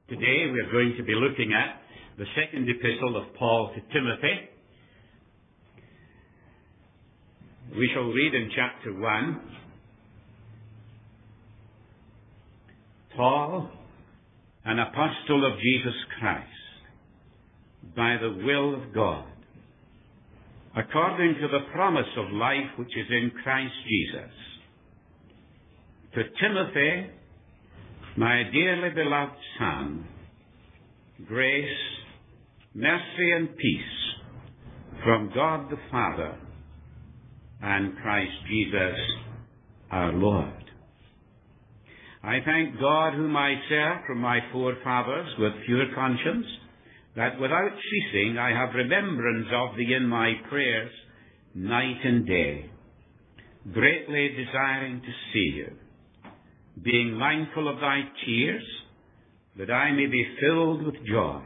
Today we are going to be looking at the second epistle of Paul to Timothy. We shall read in chapter 1. Paul, an apostle of Jesus Christ, by the will of God, according to the promise of life which is in Christ Jesus. To Timothy, my dearly beloved son, grace, mercy and peace from God the Father and Christ Jesus our Lord. I thank God whom I serve from my forefathers with pure conscience, that without ceasing I have remembrance of thee in my prayers night and day, greatly desiring to see you, being mindful of thy tears, that I may be filled with joy.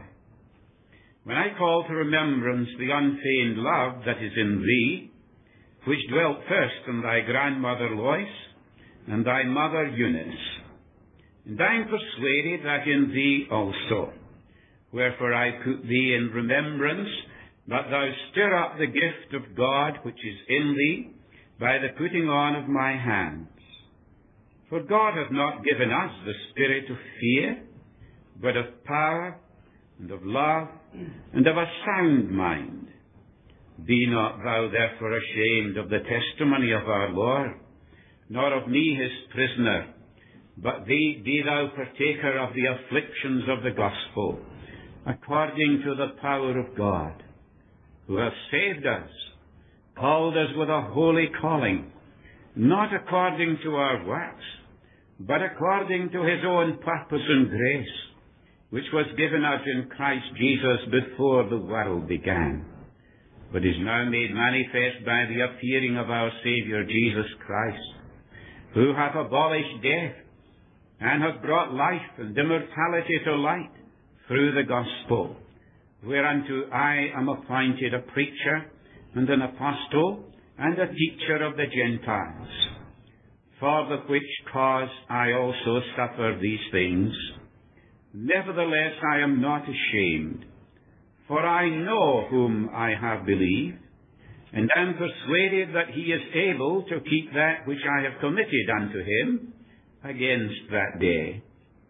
When I call to remembrance the unfeigned love that is in thee, which dwelt first in thy grandmother Lois and thy mother Eunice, and I am persuaded that in thee also, wherefore I put thee in remembrance, that thou stir up the gift of God which is in thee by the putting on of my hands. For God hath not given us the spirit of fear, but of power, and of love, and of a sound mind. Be not thou therefore ashamed of the testimony of our Lord, nor of me his prisoner, but be thou partaker of the afflictions of the gospel, according to the power of God, who hath saved us, called us with a holy calling, not according to our works, but according to his own purpose and grace, which was given us in Christ Jesus before the world began, but is now made manifest by the appearing of our Saviour Jesus Christ, who hath abolished death, and hath brought life and immortality to light through the gospel, whereunto I am appointed a preacher and an apostle and a teacher of the Gentiles, for the which cause I also suffer these things. Nevertheless I am not ashamed, for I know whom I have believed, and am persuaded that he is able to keep that which I have committed unto him against that day.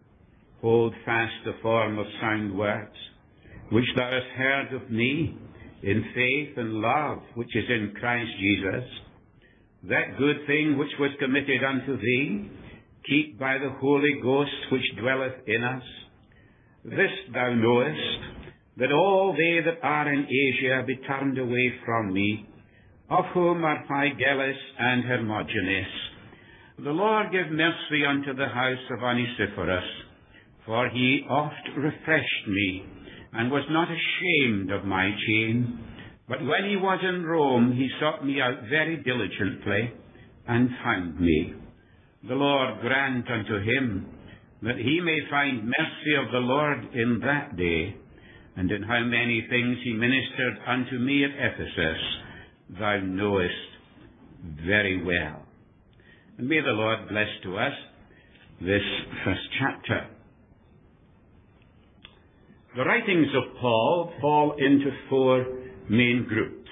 Hold fast the form of sound words, which thou hast heard of me, in faith and love which is in Christ Jesus. That good thing which was committed unto thee, keep by the Holy Ghost which dwelleth in us. This thou knowest, that all they that are in Asia be turned away from me, of whom are Phygellus and Hermogenes. The Lord give mercy unto the house of Onesiphorus, for he oft refreshed me, and was not ashamed of my chain. But when he was in Rome, he sought me out very diligently, and found me. The Lord grant unto him, that he may find mercy of the Lord in that day. And in how many things he ministered unto me at Ephesus, thou knowest very well. And may the Lord bless to us this first chapter. The writings of Paul fall into four main groups.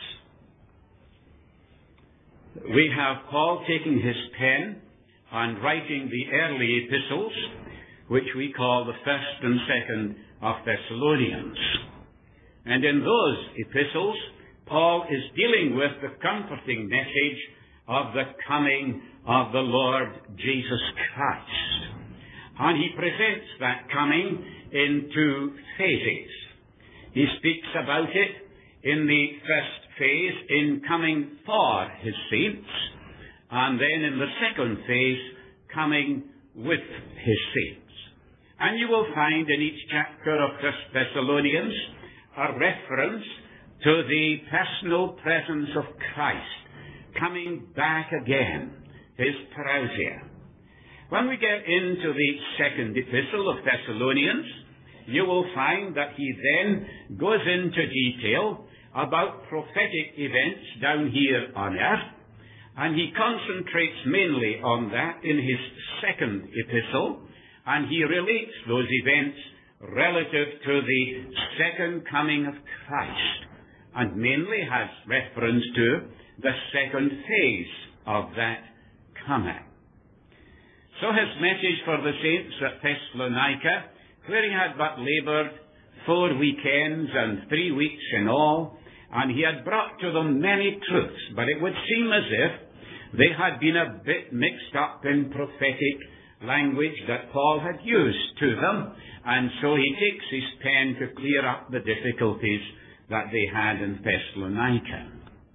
We have Paul taking his pen and writing the early epistles, which we call the first and second of Thessalonians. And in those epistles, Paul is dealing with the comforting message of the coming of the Lord Jesus Christ. And he presents that coming in two phases. He speaks about it in the first phase, in coming for his saints, and then in the second phase, coming with his saints. And you will find in each chapter of 1 Thessalonians a reference to the personal presence of Christ coming back again, his parousia. When we get into the second epistle of Thessalonians, you will find that he then goes into detail about prophetic events down here on earth, and he concentrates mainly on that in his second epistle, and he relates those events relative to the second coming of Christ, and mainly has reference to the second phase of that coming. So his message for the saints at Thessalonica, where he had but laboured 4 weekends and 3 weeks in all, and he had brought to them many truths, but it would seem as if they had been a bit mixed up in prophetic language that Paul had used to them, and so he takes his pen to clear up the difficulties that they had in Thessalonica.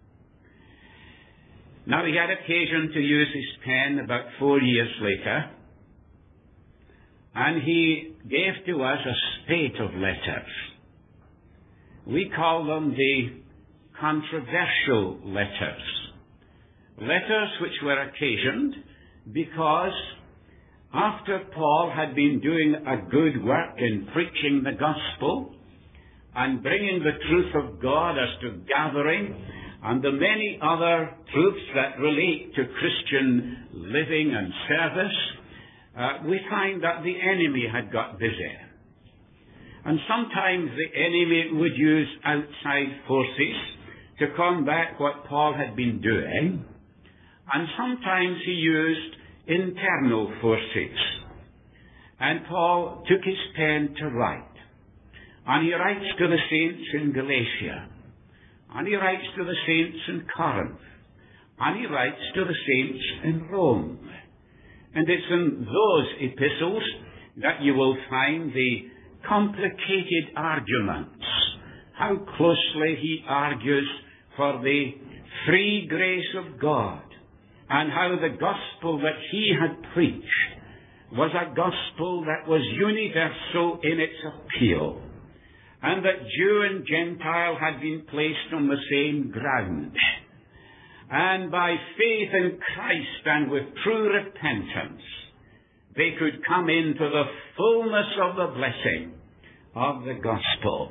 Now, he had occasion to use his pen about 4 years later, and he gave to us a spate of letters. We call them the controversial letters. Letters which were occasioned because after Paul had been doing a good work in preaching the gospel and bringing the truth of God as to gathering and the many other truths that relate to Christian living and service, we find that the enemy had got busy. And sometimes the enemy would use outside forces to combat what Paul had been doing, and sometimes he used internal forces. And Paul took his pen to write. And he writes to the saints in Galatia. And he writes to the saints in Corinth. And he writes to the saints in Rome. And it's in those epistles that you will find the complicated arguments. How closely he argues for the free grace of God, and how the gospel that he had preached was a gospel that was universal in its appeal, and that Jew and Gentile had been placed on the same ground. And by faith in Christ and with true repentance, they could come into the fullness of the blessing of the gospel.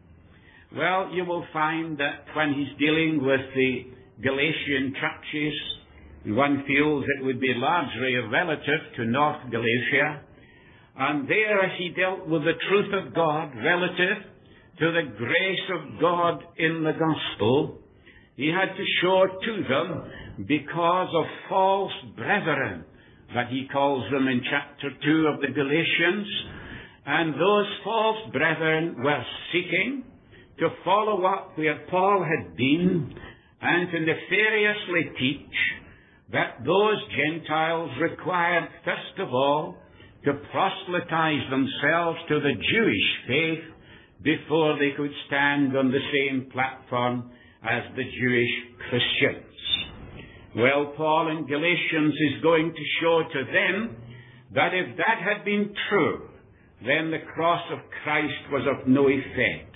Well, you will find that when he's dealing with the Galatian churches, one feels it would be largely relative to North Galatia, and there as he dealt with the truth of God relative to the grace of God in the gospel, he had to show to them because of false brethren, that he calls them in chapter 2 of the Galatians, and those false brethren were seeking to follow up where Paul had been and to nefariously teach that those Gentiles required, first of all, to proselytize themselves to the Jewish faith before they could stand on the same platform as the Jewish Christians. Well, Paul in Galatians is going to show to them that if that had been true, then the cross of Christ was of no effect.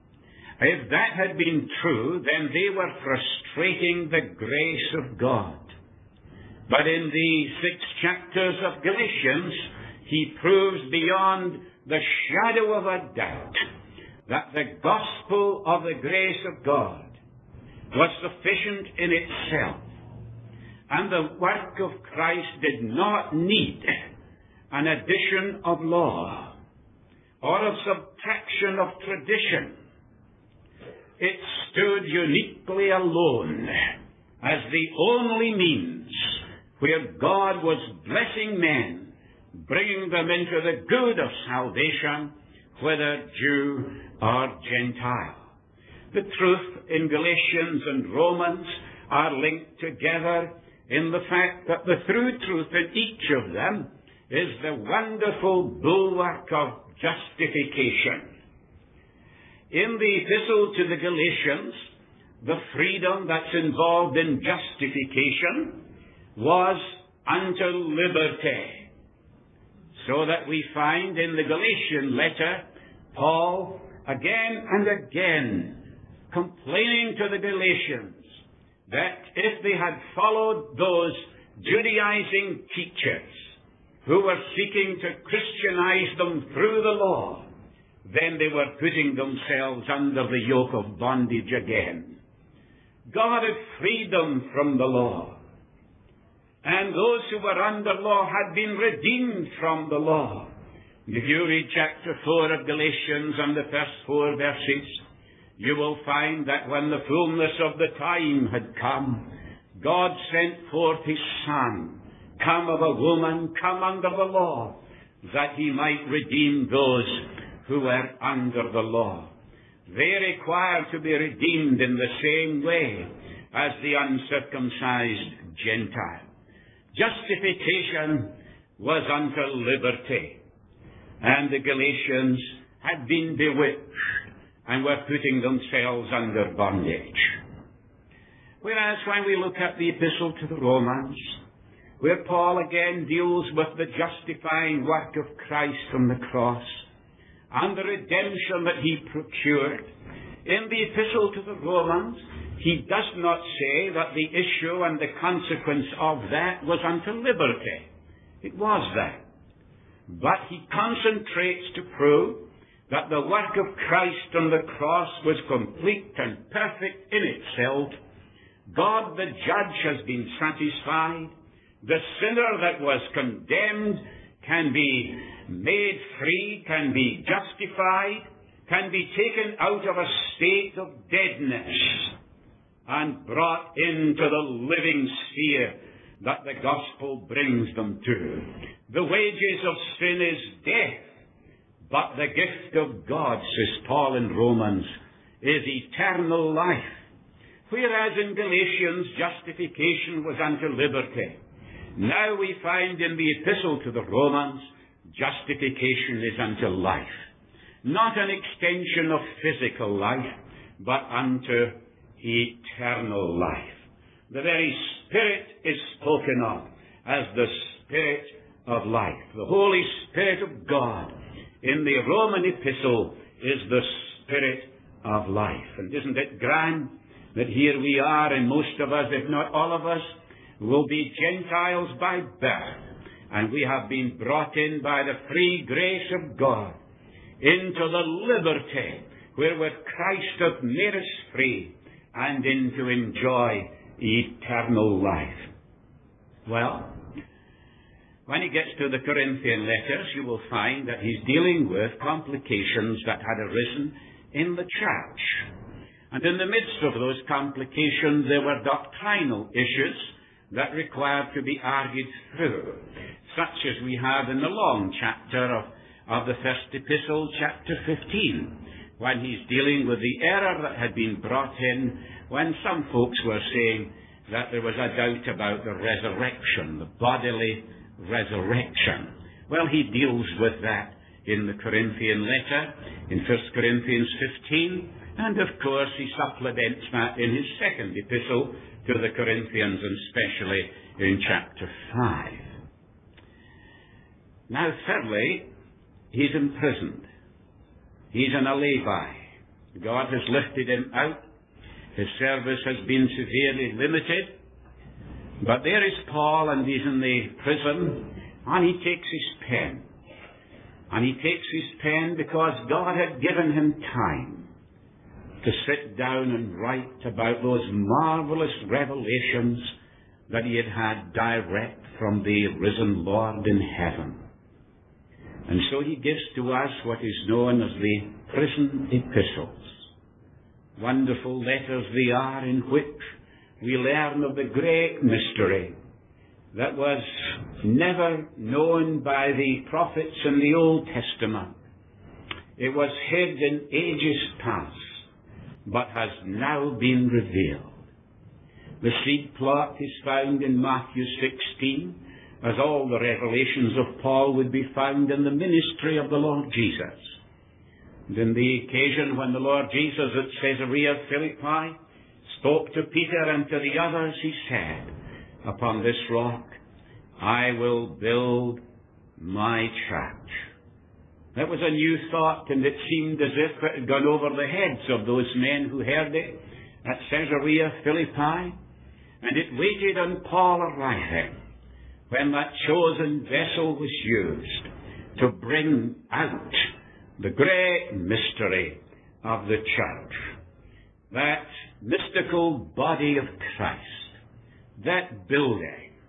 If that had been true, then they were frustrating the grace of God. But in the 6 chapters of Galatians, he proves beyond the shadow of a doubt that the gospel of the grace of God was sufficient in itself, and the work of Christ did not need an addition of law or a subtraction of tradition. It stood uniquely alone as the only means where God was blessing men, bringing them into the good of salvation, whether Jew or Gentile. The truth in Galatians and Romans are linked together in the fact that the true truth in each of them is the wonderful bulwark of justification. In the epistle to the Galatians, the freedom that's involved in justification was unto liberty. So that we find in the Galatian letter, Paul again and again complaining to the Galatians that if they had followed those Judaizing teachers who were seeking to Christianize them through the law, then they were putting themselves under the yoke of bondage again. God had freed them from the law. And those who were under law had been redeemed from the law. If you read chapter 4 of Galatians and the first 4 verses, you will find that when the fullness of the time had come, God sent forth his Son, come of a woman, come under the law, that he might redeem those who were under the law. They require to be redeemed in the same way as the uncircumcised Gentile. Justification was unto liberty, and the Galatians had been bewitched and were putting themselves under bondage. Whereas when we look at the epistle to the Romans, where Paul again deals with the justifying work of Christ on the cross and the redemption that he procured, in the epistle to the Romans, he does not say that the issue and the consequence of that was unto liberty. It was that. But he concentrates to prove that the work of Christ on the cross was complete and perfect in itself. God the judge has been satisfied. The sinner that was condemned can be made free, can be justified, can be taken out of a state of deadness and brought into the living sphere that the gospel brings them to. The wages of sin is death, but the gift of God, says Paul in Romans, is eternal life. Whereas in Galatians, justification was unto liberty. Now we find in the epistle to the Romans, justification is unto life. Not an extension of physical life, but unto eternal life. The very Spirit is spoken of as the Spirit of life. The Holy Spirit of God in the Roman epistle is the Spirit of life. And isn't it grand that here we are, and most of us, if not all of us, will be Gentiles by birth, and we have been brought in by the free grace of God into the liberty wherewith Christ hath made us free, and into enjoy eternal life. Well, when he gets to the Corinthian letters, you will find that he's dealing with complications that had arisen in the church. And in the midst of those complications, there were doctrinal issues that required to be argued through, such as we have in the long chapter of the first epistle, chapter 15, when he's dealing with the error that had been brought in when some folks were saying that there was a doubt about the resurrection, the bodily resurrection. Well, he deals with that in the Corinthian letter, in 1 Corinthians 15, and of course he supplements that in his second epistle to the Corinthians, and especially in chapter 5. Now, thirdly, he's imprisoned. He's in a lay-by. God has lifted him out. His service has been severely limited. But there is Paul, and he's in the prison, and he takes his pen. And he takes his pen because God had given him time to sit down and write about those marvelous revelations that he had had direct from the risen Lord in heaven. And so he gives to us what is known as the prison epistles. Wonderful letters they are, in which we learn of the great mystery that was never known by the prophets in the Old Testament. It was hid in ages past, but has now been revealed. The seed plot is found in Matthew 16, as all the revelations of Paul would be found in the ministry of the Lord Jesus. And in the occasion when the Lord Jesus at Caesarea Philippi spoke to Peter and to the others, he said, "Upon this rock I will build my church." That was a new thought, and it seemed as if it had gone over the heads of those men who heard it at Caesarea Philippi. And it waited on Paul arriving, when that chosen vessel was used to bring out the great mystery of the church. That mystical body of Christ, that building,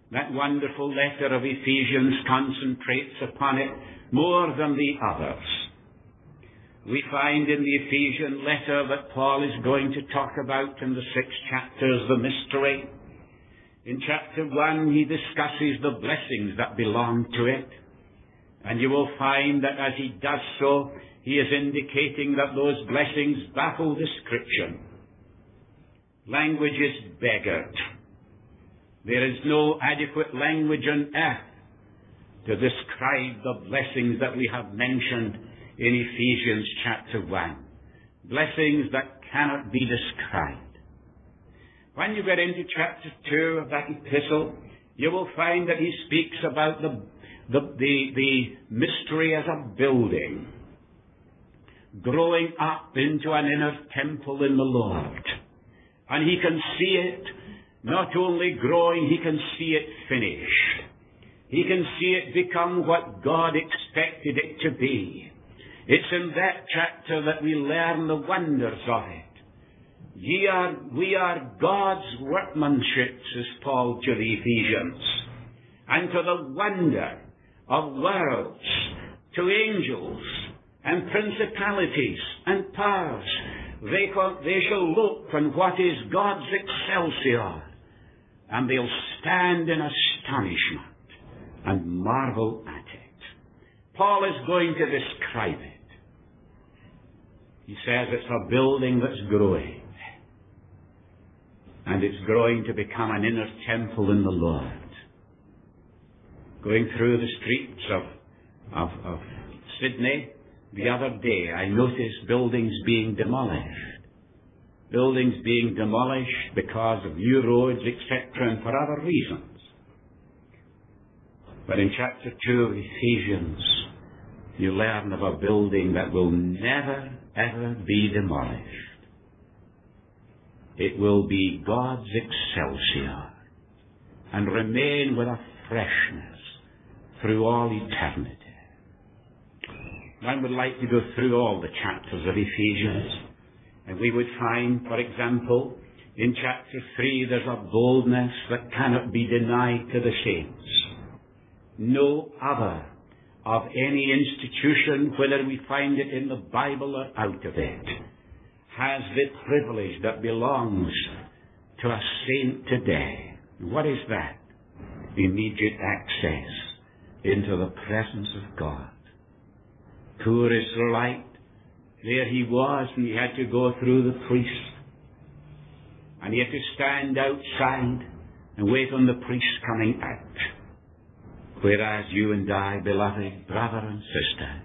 That wonderful letter of Ephesians concentrates upon it more than the others. We find in the Ephesian letter that Paul is going to talk about in the 6 chapters the mystery. In chapter 1 he discusses the blessings that belong to it. And you will find that as he does so, he is indicating that those blessings baffle description. Language is beggared. There is no adequate language on earth to describe the blessings that we have mentioned in Ephesians chapter 1. Blessings that cannot be described. When you get into chapter 2 of that epistle, you will find that he speaks about the mystery as a building, growing up into an inner temple in the Lord. And he can see it not only growing, he can see it finished. He can see it become what God expected it to be. It's in that chapter that we learn the wonders of it. We are God's workmanship, says Paul to the Ephesians, and to the wonder of worlds, to angels and principalities and powers. They shall look on what is God's excelsior, and they'll stand in astonishment and marvel at it. Paul is going to describe it. He says it's a building that's growing, and it's growing to become an inner temple in the Lord. Going through the streets of Sydney the other day, I noticed buildings being demolished. Buildings being demolished because of new roads, etc., and for other reasons. But in chapter 2 of Ephesians, you learn of a building that will never, ever be demolished. It will be God's excelsior and remain with a freshness through all eternity. One would like to go through all the chapters of Ephesians, and we would find, for example, in chapter 3 there's a boldness that cannot be denied to the saints. No other of any institution, whether we find it in the Bible or out of it, has the privilege that belongs to a saint today. What is that? Immediate access into the presence of God. Poor Israelite, there he was, and he had to go through the priest. And he had to stand outside and wait on the priest coming out. Whereas you and I, beloved brother and sister,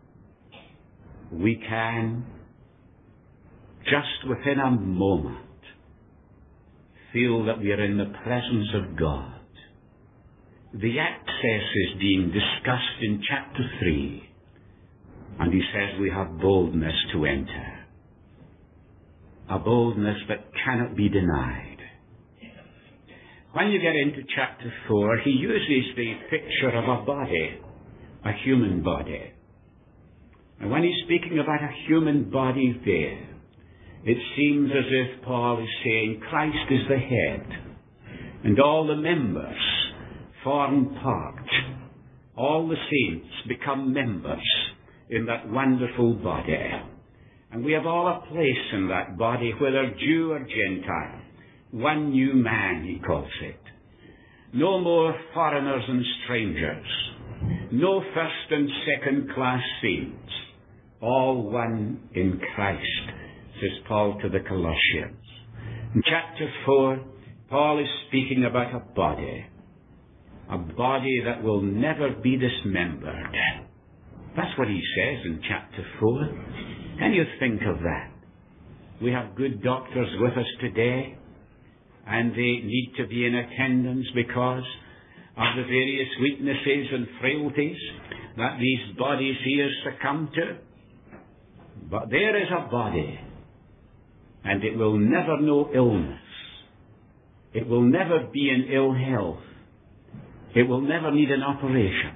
we can, just within a moment, feel that we are in the presence of God. The access is being discussed in chapter 3. And he says we have boldness to enter. A boldness that cannot be denied. When you get into chapter 4, he uses the picture of a body, a human body. And when he's speaking about a human body there, it seems as if Paul is saying Christ is the head, and all the members form part. All the saints become members in that wonderful body. And we have all a place in that body, whether Jew or Gentile. One new man, he calls it. No more foreigners and strangers. No first and second class saints. All one in Christ, says Paul to the Colossians. In chapter 4, Paul is speaking about a body that will never be dismembered. That's what he says in chapter 4. Can you think of that? We have good doctors with us today, and they need to be in attendance because of the various weaknesses and frailties that these bodies here succumb to. But there is a body, and it will never know illness. It will never be in ill health. It will never need an operation.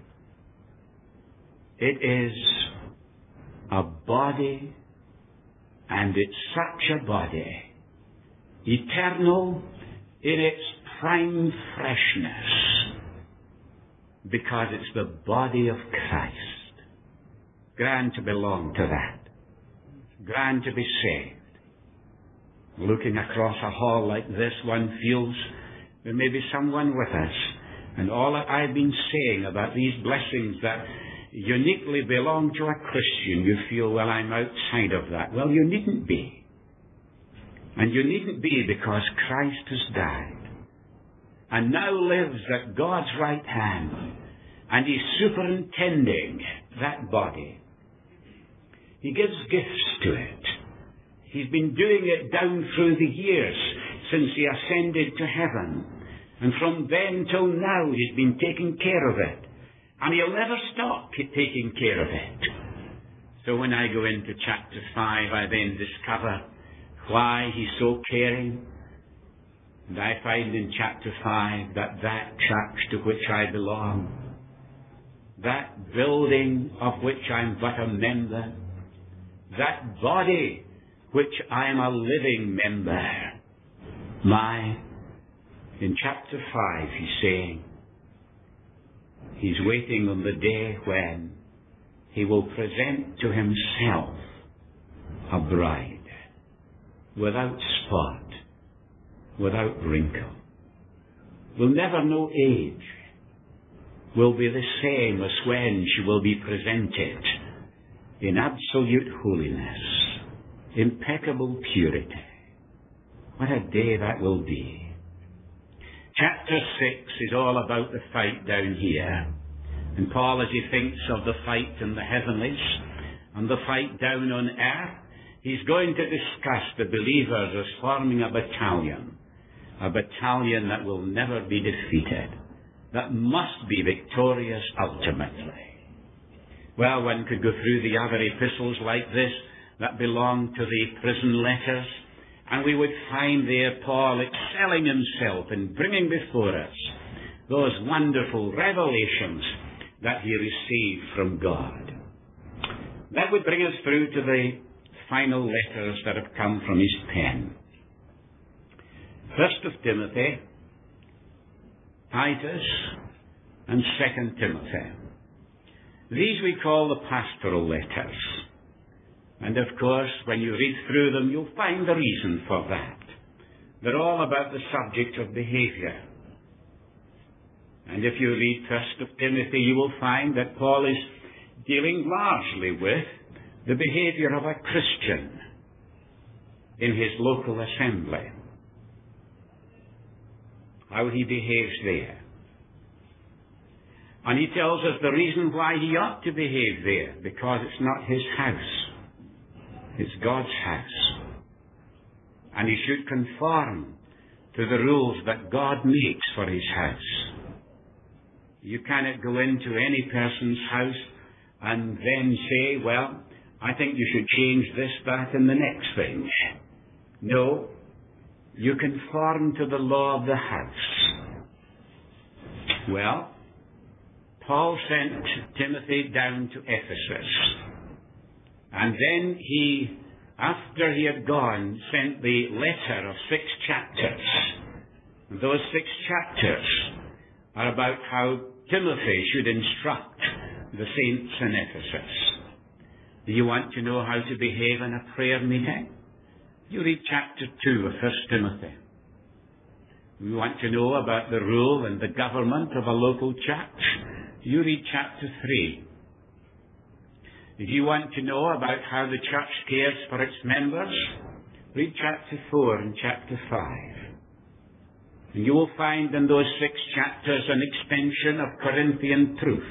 It is a body, and it's such a body, eternal in its prime freshness, because it's the body of Christ. Grand to belong to that. Grand to be saved. Looking across a hall like this, one feels there may be someone with us. And all that I've been saying about these blessings that uniquely belong to a Christian, you feel, well, I'm outside of that. Well, you needn't be. And you needn't be, because Christ has died and now lives at God's right hand, and He's superintending that body. He gives gifts to it. He's been doing it down through the years since He ascended to heaven. And from then till now, He's been taking care of it. And He'll never stop taking care of it. So when I go into chapter 5, I then discover why He's so caring. And I find in chapter 5 that church to which I belong, that building of which I'm but a member, that body which I am a living member, in chapter 5 He's saying, He's waiting on the day when He will present to Himself a bride without spot, without wrinkle. Will never know age. Will be the same as when she will be presented in absolute holiness, impeccable purity. What a day that will be. Chapter 6 is all about the fight down here. And Paul, as he thinks of the fight in the heavenlies and the fight down on earth, he's going to discuss the believers as forming a battalion that will never be defeated, that must be victorious ultimately. Well, one could go through the other epistles like this that belong to the prison letters, and we would find there Paul excelling himself in bringing before us those wonderful revelations that he received from God. That would bring us through to the final letters that have come from his pen. First of Timothy, Titus, and 2 Timothy. These we call the pastoral letters. And of course, when you read through them, you'll find the reason for that. They're all about the subject of behavior. And if you read 1 of Timothy, you will find that Paul is dealing largely with the behavior of a Christian in his local assembly. How he behaves there. And he tells us the reason why he ought to behave there, because it's not his house. It's God's house. And he should conform to the rules that God makes for his house. You cannot go into any person's house and then say, well, I think you should change this, that, and the next thing. No, you conform to the law of the house. Well, Paul sent Timothy down to Ephesus. And then he, after he had gone, sent the letter of 6 chapters. And those 6 chapters are about how Timothy should instruct the saints in Ephesus. Do you want to know how to behave in a prayer meeting? You read chapter 2 of 1 Timothy. You want to know about the rule and the government of a local church? You read chapter 3. If you want to know about how the church cares for its members, read chapter 4 and chapter 5. And you will find in those 6 chapters an extension of Corinthian truth.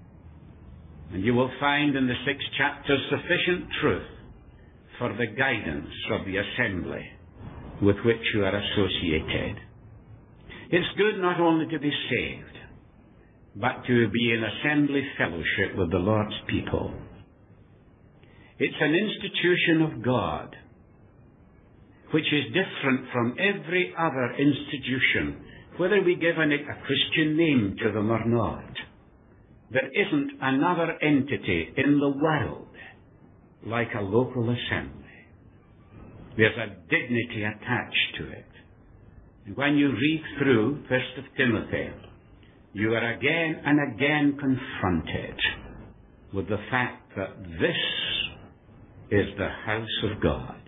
And you will find in the 6 chapters sufficient truth for the guidance of the assembly with which you are associated. It's good not only to be saved, but to be in assembly fellowship with the Lord's people. It's an institution of God which is different from every other institution, whether we give it a Christian name to them or not. There isn't another entity in the world like a local assembly. There's a dignity attached to it. And when you read through 1 Timothy, you are again and again confronted with the fact that this is the house of God.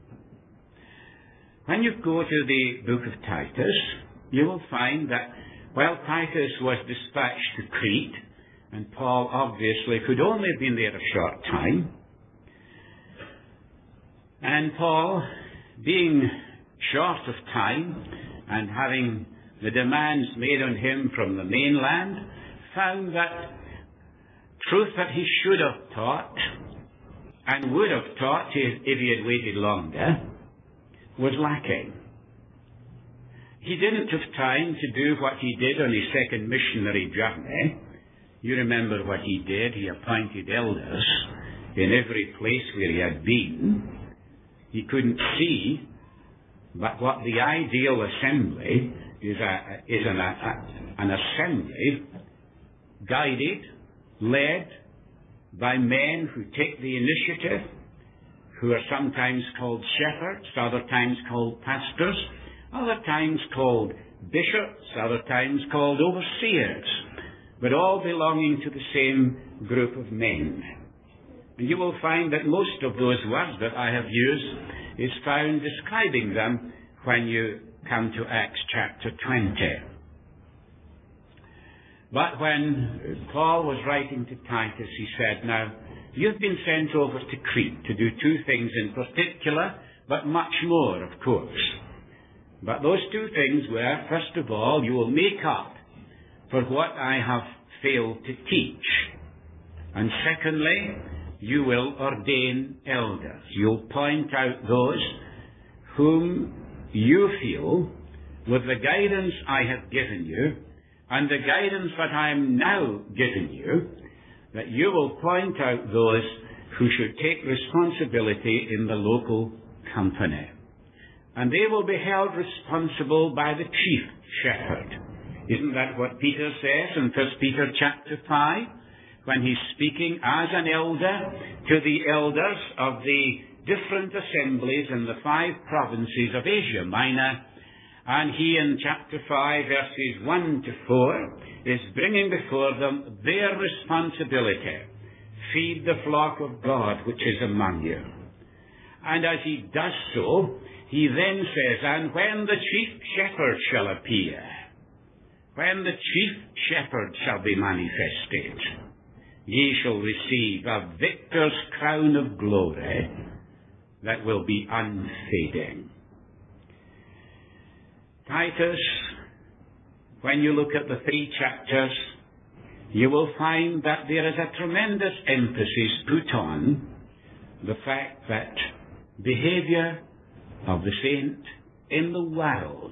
When you go to the book of Titus, you will find that while Titus was dispatched to Crete, and Paul obviously could only have been there a short time, and Paul, being short of time and having the demands made on him from the mainland, found that truth that he should have taught and would have taught if he had waited longer was lacking. He didn't have time to do what he did on his second missionary journey. You remember what he did. He appointed elders in every place where he had been. He couldn't see but what the ideal assembly is an assembly guided, led by men who take the initiative, who are sometimes called shepherds, other times called pastors, other times called bishops, other times called overseers, but all belonging to the same group of men. And you will find that most of those words that I have used is found describing them when you come to Acts chapter 20. But when Paul was writing to Titus, he said, now, you've been sent over to Crete to do two things in particular, but much more, of course. But those two things were, first of all, you will make up for what I have failed to teach. And secondly, you will ordain elders. You'll point out those whom you feel, with the guidance I have given you, and the guidance that I am now giving you, that you will point out those who should take responsibility in the local company. And they will be held responsible by the chief shepherd. Isn't that what Peter says in 1 Peter chapter 5? When he's speaking as an elder to the elders of the different assemblies in the 5 provinces of Asia Minor. And he in chapter 5 verses 1 to 4 is bringing before them their responsibility. Feed the flock of God which is among you. And as he does so, he then says, and when the chief shepherd shall appear, when the chief shepherd shall be manifested, ye shall receive a victor's crown of glory that will be unfading. Titus, when you look at the 3 chapters, you will find that there is a tremendous emphasis put on the fact that behavior of the saint in the world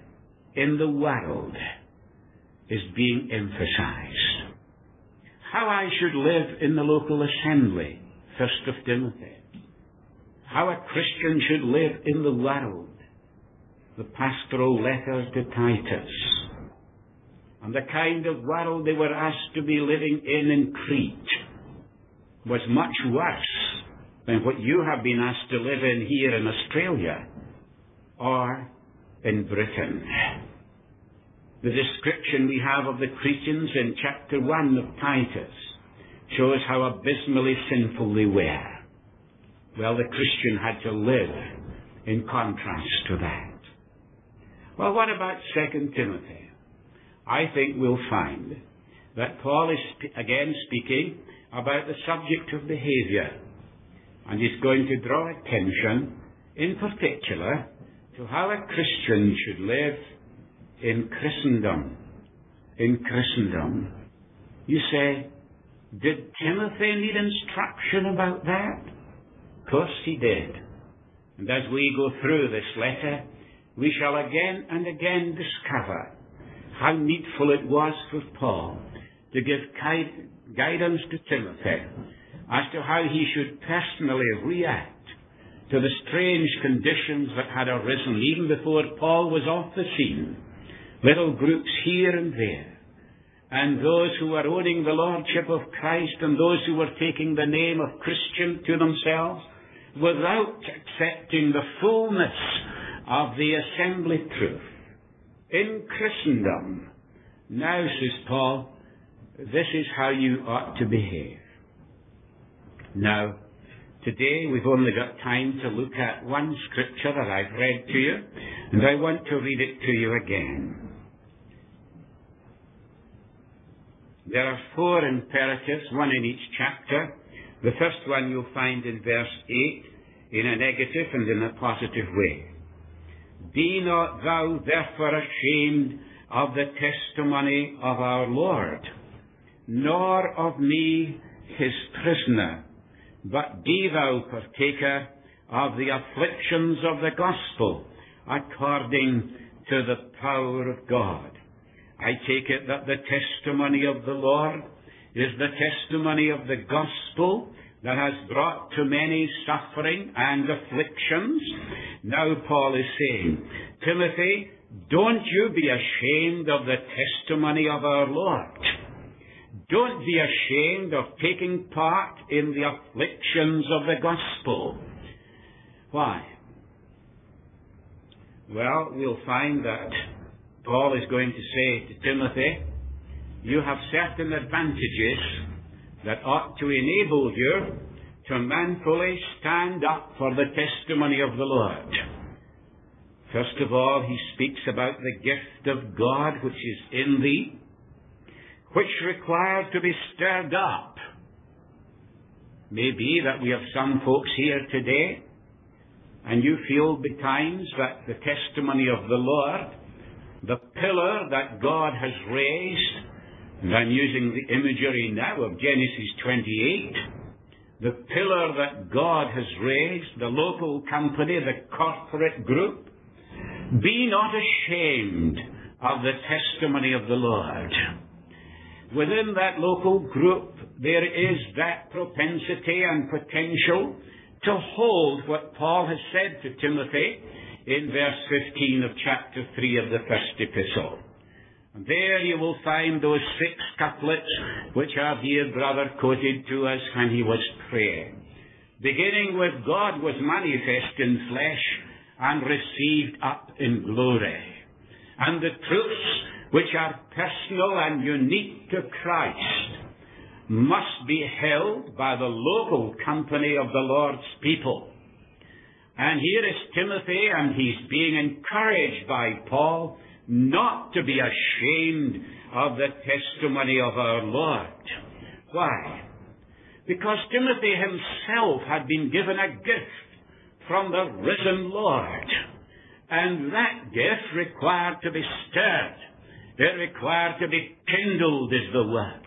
is being emphasized. How I should live in the local assembly, 1 Timothy. How a Christian should live in the world, the pastoral letters to Titus. And the kind of world they were asked to be living in Crete was much worse than what you have been asked to live in here in Australia or in Britain. The description we have of the Cretans in chapter 1 of Titus shows how abysmally sinful they were. Well, the Christian had to live in contrast to that. Well, what about 2 Timothy? I think we'll find that Paul is again speaking about the subject of behavior, and he's going to draw attention in particular to how a Christian should live in Christendom. In Christendom. You say, did Timothy need instruction about that? Of course he did. And as we go through this letter, we shall again and again discover how needful it was for Paul to give guidance to Timothy as to how he should personally react to the strange conditions that had arisen even before Paul was off the scene. Little groups here and there, and those who were owning the lordship of Christ and those who were taking the name of Christian to themselves without accepting the fullness of the assembly truth. In Christendom, Now, says Paul, this is how you ought to behave. Now, today we've only got time to look at one scripture that I've read to you, and I want to read it to you again. There are 4 imperatives, one in each chapter. The first one you'll find in verse 8 in a negative and in a positive way. Be not thou therefore ashamed of the testimony of our Lord, nor of me his prisoner, but be thou partaker of the afflictions of the gospel according to the power of God. I take it that the testimony of the Lord is the testimony of the gospel that has brought to many suffering and afflictions. Now Paul is saying, Timothy, don't you be ashamed of the testimony of our Lord. Don't be ashamed of taking part in the afflictions of the gospel. Why? Well, we'll find that Paul is going to say to Timothy, you have certain advantages that ought to enable you to manfully stand up for the testimony of the Lord. First of all, he speaks about the gift of God which is in thee, which requires to be stirred up. Maybe that we have some folks here today, and you feel betimes that the testimony of the Lord, the pillar that God has raised, and I'm using the imagery now of Genesis 28, the pillar that God has raised, the local company, the corporate group, be not ashamed of the testimony of the Lord. Within that local group, there is that propensity and potential to hold what Paul has said to Timothy in verse 15 of chapter 3 of the first epistle. And there you will find those 6 couplets which our dear brother quoted to us when he was praying. Beginning with, God was manifest in flesh and received up in glory. And the truths which are personal and unique to Christ must be held by the local company of the Lord's people. And here is Timothy, and he's being encouraged by Paul not to be ashamed of the testimony of our Lord. Why? Because Timothy himself had been given a gift from the risen Lord. And that gift required to be stirred. It required to be kindled, is the word.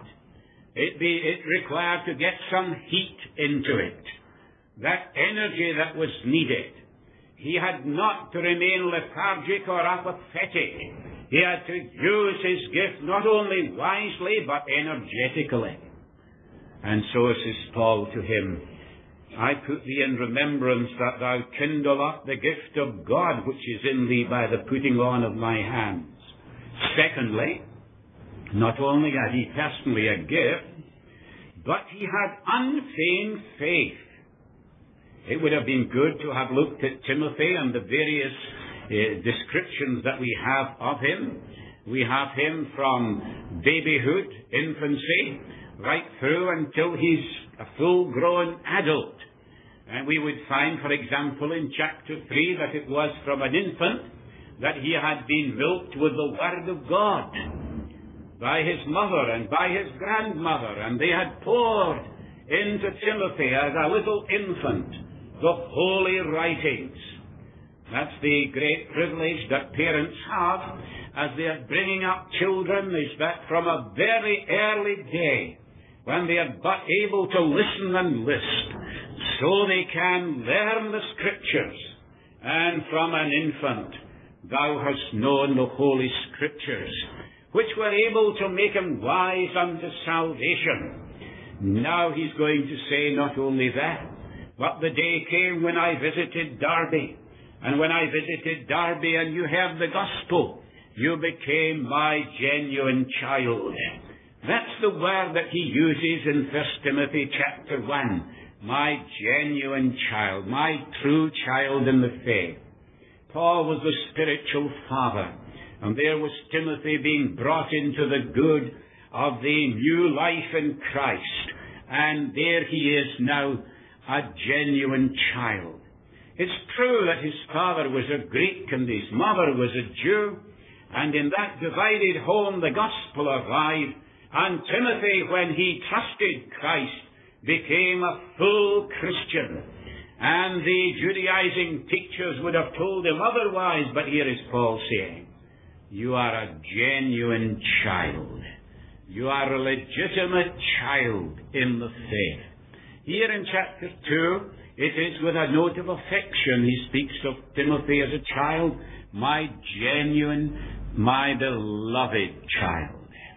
It required to get some heat into it. That energy that was needed. He had not to remain lethargic or apathetic. He had to use his gift not only wisely but energetically. And so says Paul to him, I put thee in remembrance that thou kindle up the gift of God which is in thee by the putting on of my hands. Secondly, not only had he personally a gift, but he had unfeigned faith. It would have been good to have looked at Timothy and the various descriptions that we have of him. We have him from babyhood, infancy, right through until he's a full-grown adult. And we would find, for example, in chapter 3 that it was from an infant that he had been milked with the Word of God by his mother and by his grandmother, and they had poured into Timothy as a little infant the holy writings. That's the great privilege that parents have as they are bringing up children, is that from a very early day, when they are but able to listen and list, so they can learn the Scriptures. And from an infant, thou hast known the Holy Scriptures, which were able to make him wise unto salvation. Now he's going to say not only that, but the day came when I visited Derby. And when I visited Derby and you heard the gospel, you became my genuine child. That's the word that he uses in 1 Timothy chapter 1. My genuine child, my true child in the faith. Paul was the spiritual father And there was Timothy being brought into the good of the new life in Christ. And there he is now, a genuine child. It's true that his father was a Greek and his mother was a Jew. And in that divided home the gospel arrived. And Timothy, when he trusted Christ, became a full Christian. And the Judaizing teachers would have told him otherwise, but here is Paul saying, you are a genuine child. You are a legitimate child in the faith. Here in chapter 2, it is with a note of affection. He speaks of Timothy as a child, my genuine, my beloved child.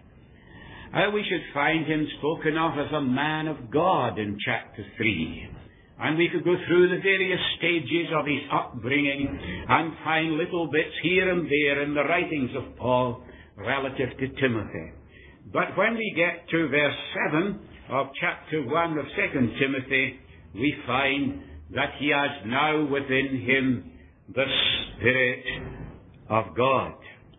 We should find him spoken of as a man of God in chapter 3. And we could go through the various stages of his upbringing and find little bits here and there in the writings of Paul relative to Timothy. But when we get to verse 7 of chapter 1 of 2 Timothy, we find that he has now within him the Spirit of God.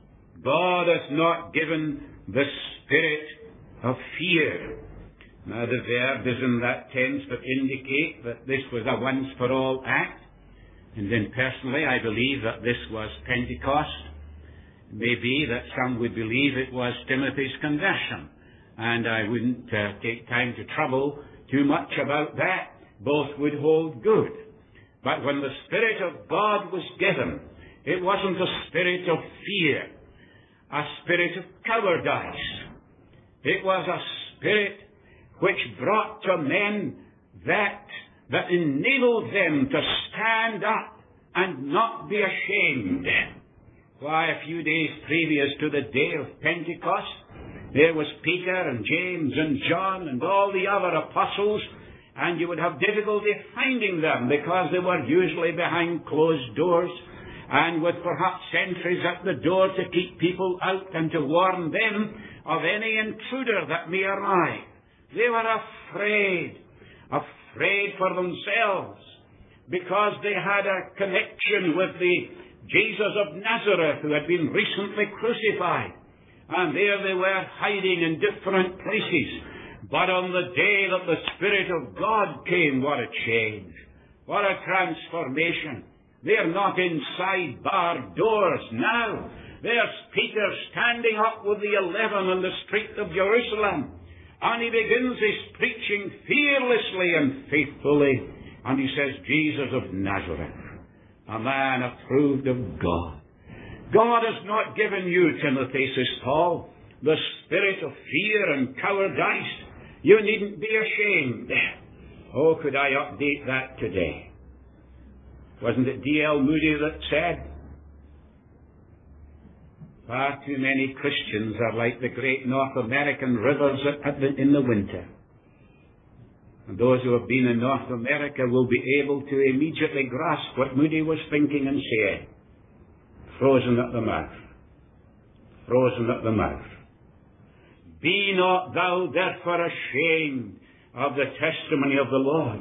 God has not given the spirit of fear. Now the verb is in that tense to indicate that this was a once-for-all act. And then personally I believe that this was Pentecost. It may be that some would believe it was Timothy's conversion. And I wouldn't take time to trouble too much about that. Both would hold good. But when the Spirit of God was given, it wasn't a spirit of fear, a spirit of cowardice. It was a spirit which brought to men that enabled them to stand up and not be ashamed. Why, a few days previous to the day of Pentecost, there was Peter and James and John and all the other apostles, and you would have difficulty finding them because they were usually behind closed doors and with perhaps sentries at the door to keep people out and to warn them of any intruder that may arrive. They were afraid for themselves, because they had a connection with the Jesus of Nazareth who had been recently crucified. And there they were hiding in different places. But on the day that the Spirit of God came, what a change. What a transformation. They're not inside barred doors now. There's Peter standing up with the 11 on the street of Jerusalem. And he begins his preaching fearlessly and faithfully. And he says, Jesus of Nazareth, a man approved of God. God has not given you, Timothy, says Paul, the spirit of fear and cowardice. You needn't be ashamed. Oh, could I update that today? Wasn't it D.L. Moody that said, far too many Christians are like the great North American rivers in the winter. And those who have been in North America will be able to immediately grasp what Moody was thinking and saying. Frozen at the mouth. Frozen at the mouth. Be not thou therefore ashamed of the testimony of the Lord.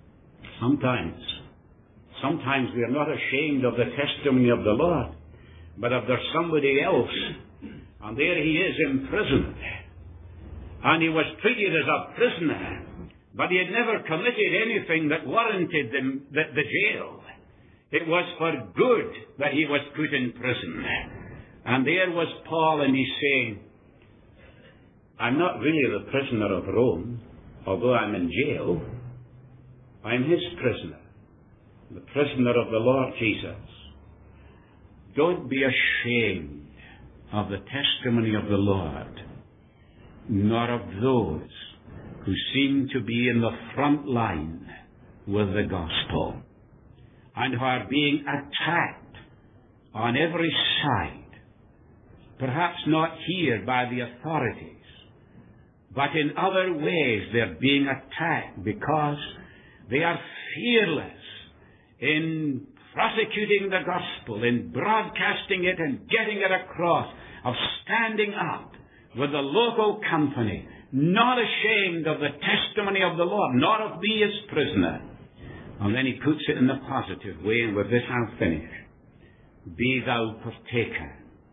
Sometimes we are not ashamed of the testimony of the Lord, but if there's somebody else, and there he is imprisoned, and he was treated as a prisoner, but he had never committed anything that warranted the jail. It was for good that he was put in prison. And there was Paul, and he's saying, I'm not really the prisoner of Rome, although I'm in jail. I'm his prisoner, the prisoner of the Lord Jesus. Don't be ashamed of the testimony of the Lord, nor of those who seem to be in the front line with the gospel and who are being attacked on every side, perhaps not here by the authorities, but in other ways they're being attacked because they are fearless in prosecuting the gospel, in broadcasting it and getting it across, of standing up with the local company, not ashamed of the testimony of the Lord, not of me as prisoner. And then he puts it in the positive way, and with this I'll finish. Be thou partaker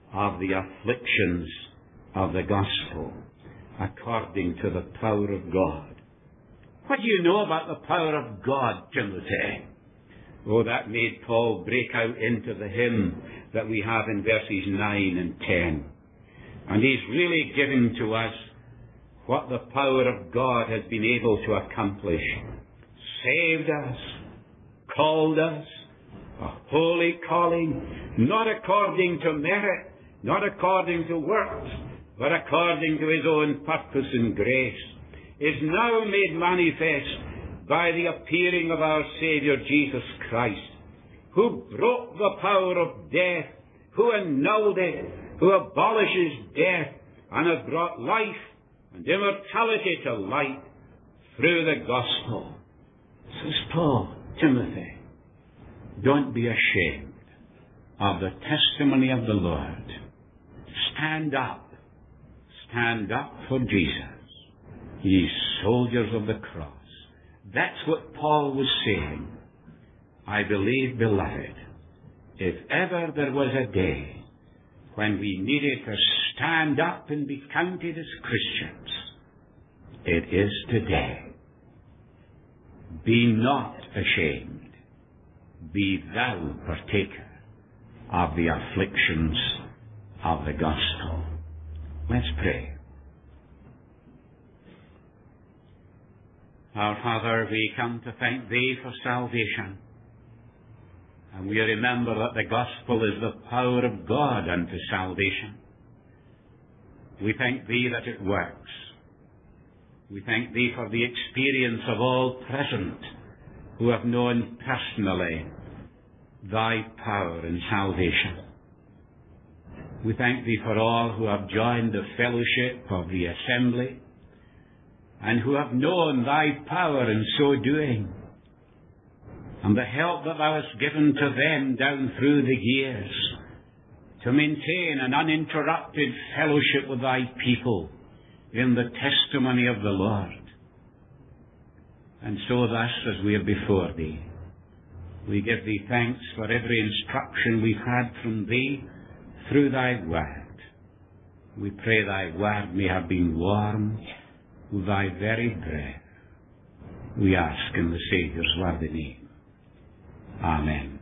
of the afflictions of the gospel according to the power of God. What do you know about the power of God, Timothy? Oh, that made Paul break out into the hymn that we have in verses 9 and 10. And he's really given to us what the power of God has been able to accomplish. Saved us, called us, a holy calling, not according to merit, not according to works, but according to his own purpose and grace, is now made manifest by the appearing of our Saviour Jesus Christ, who broke the power of death, who annulled it, who abolishes death, and has brought life and immortality to light through the gospel. Says Paul, Timothy, don't be ashamed of the testimony of the Lord. Stand up for Jesus, ye soldiers of the cross. That's what Paul was saying. I believe, beloved, if ever there was a day when we needed to stand up and be counted as Christians, it is today. Be not ashamed. Be thou partaker of the afflictions of the gospel. Let's pray. Our Father, we come to thank Thee for salvation. And we remember that the gospel is the power of God unto salvation. We thank Thee that it works. We thank Thee for the experience of all present who have known personally Thy power in salvation. We thank Thee for all who have joined the fellowship of the assembly and who have known Thy power in so doing, and the help that Thou hast given to them down through the years to maintain an uninterrupted fellowship with Thy people in the testimony of the Lord. And so thus, as we are before Thee, we give Thee thanks for every instruction we've had from Thee through Thy word. We pray Thy word may have been warmed with Thy very breath. We ask in the Saviour's worthy name. Amen.